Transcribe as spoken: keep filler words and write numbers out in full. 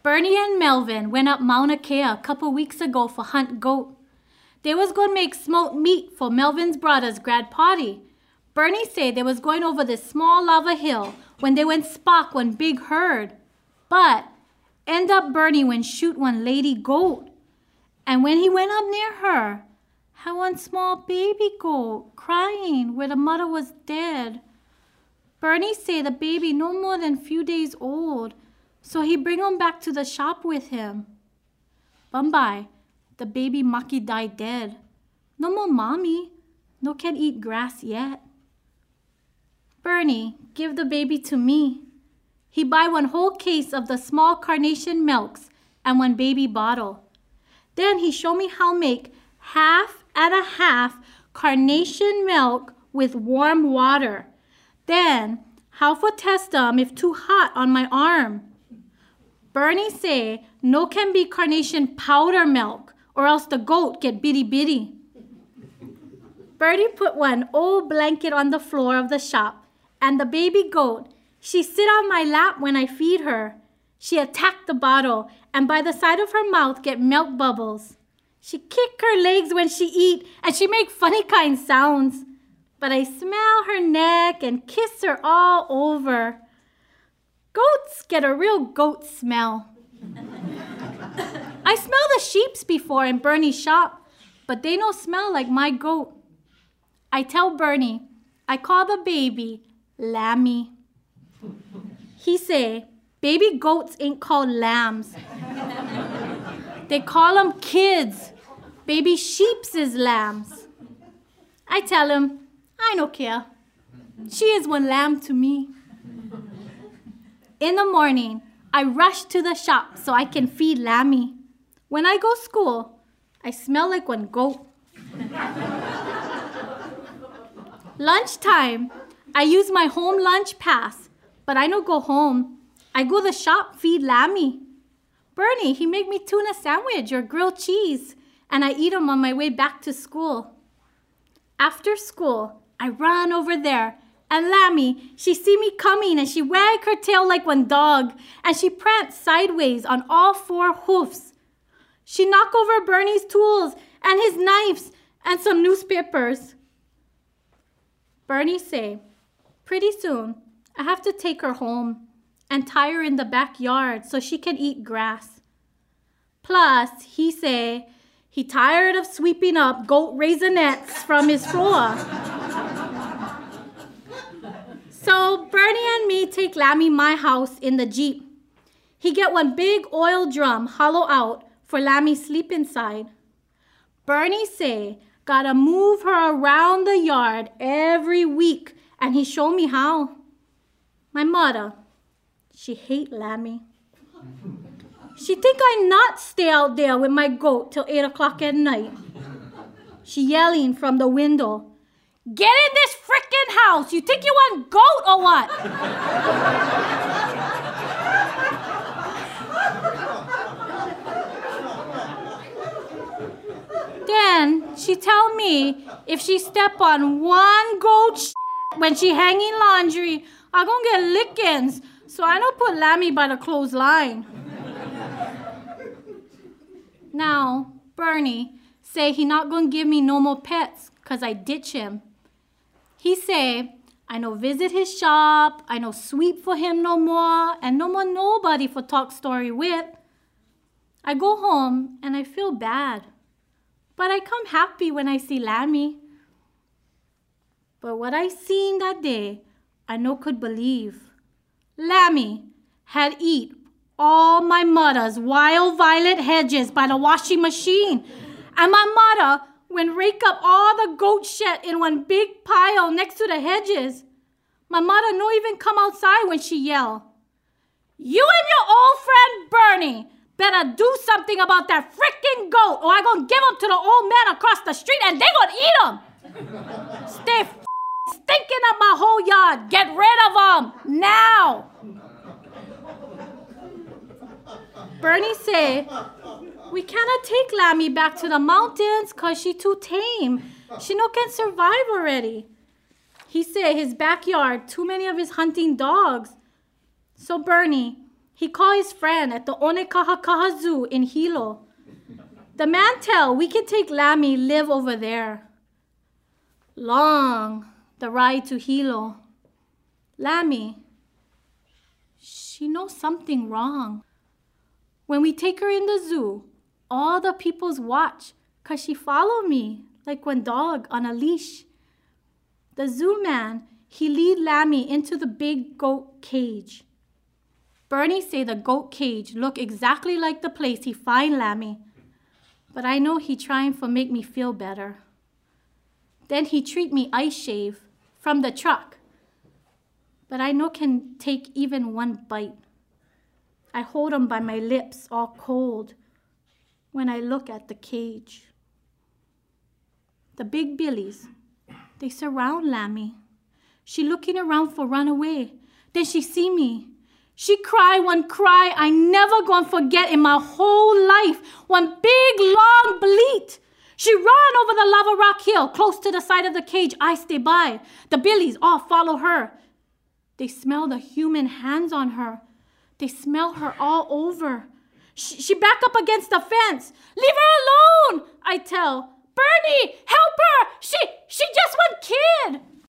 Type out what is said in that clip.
Bernie and Melvin went up Mauna Kea a couple weeks ago for hunt goat. They was going to make smoked meat for Melvin's brother's grad party. Bernie said they was going over this small lava hill when they went spark one big herd. But end up Bernie went shoot one lady goat. And when he went up near her, had one small baby goat crying where the mother was dead. Bernie said the baby no more than few days old, so he bring him back to the shop with him. Bumbai, the baby Maki died dead. No more mommy, no can eat grass yet. Bernie give the baby to me. He buy one whole case of the small carnation milks and one baby bottle. Then he show me how make half and a half carnation milk with warm water. Then how for test them if too hot on my arm. Bernie say no can be carnation powder milk or else the goat get bitty bitty. Bertie put one old blanket on the floor of the shop and the baby goat, she sit on my lap when I feed her. She attack the bottle and by the side of her mouth get milk bubbles. She kick her legs when she eat and she make funny kind sounds. But I smell her neck and kiss her all over. Goats get a real goat smell. I smell the sheeps before in Bernie's shop, but they no smell like my goat. I tell Bernie, I call the baby Lammy. He say, baby goats ain't called lambs. They call them kids. Baby sheeps is lambs. I tell him, I no care. She is one lamb to me. In the morning, I rush to the shop so I can feed Lammy. When I go school, I smell like one goat. Lunchtime, I use my home lunch pass, but I no go home. I go to the shop feed Lammy. Bernie, he make me tuna sandwich or grilled cheese, and I eat them on my way back to school. After school, I run over there, and Lammy, she see me coming, and she wag her tail like one dog, and she prance sideways on all four hoofs. She knock over Bernie's tools, and his knives, and some newspapers. Bernie say, pretty soon, I have to take her home and tie her in the backyard so she can eat grass. Plus, he say, he tired of sweeping up goat raisinets from his floor. So Bernie and me take Lammy my house in the Jeep. He get one big oil drum hollow out for Lammy sleep inside. Bernie say, gotta move her around the yard every week, and he show me how. My mother, she hate Lammy. She think I not stay out there with my goat till eight o'clock at night. She yelling from the window, get in this frickin' house! You think you want goat or what? Then she tell me if she step on one goat shit when she hanging laundry, I gon' get lickings. So I don't put Lammy by the clothesline. Now, Bernie say he not gonna give me no more pets cause I ditch him. He say, I no visit his shop, I no sweep for him no more, and no more nobody for talk story with. I go home and I feel bad, but I come happy when I see Lammy. But what I seen that day, I no could believe. Lammy had eat all my mother's wild violet hedges by the washing machine, and my mother when rake up all the goat shit in one big pile next to the hedges. My mother no even come outside when she yell. You and your old friend Bernie better do something about that frickin' goat or I gonna give him to the old man across the street and they gonna eat him. Stay f stinking up my whole yard. Get rid of him now. Bernie say, we cannot take Lammy back to the mountains cause she too tame. She no can survive already. He say his backyard too many of his hunting dogs. So Bernie, He called his friend at the Onekahakaha Zoo in Hilo. The man tell we can take Lammy live over there. Long, the ride to Hilo. Lammy, she knows something wrong. When we take her in the zoo, all the peoples watch because she follow me like one dog on a leash. The zoo man, he lead Lammy into the big goat cage. Bernie say the goat cage look exactly like the place he find Lammy, but I know he trying for make me feel better. Then he treat me ice shave from the truck, but I know can take even one bite. I hold him by my lips all cold when I look at the cage. The big billies, they surround Lammy. She looking around for run away. Then she see me. She cry one cry I never gonna forget in my whole life. One big long bleat. She run over the lava rock hill close to the side of the cage. I stay by. The billies all follow her. They smell the human hands on her. They smell her all over. She, she back up against the fence. Leave her alone, I tell. Bernie, help her! She, she just one kid.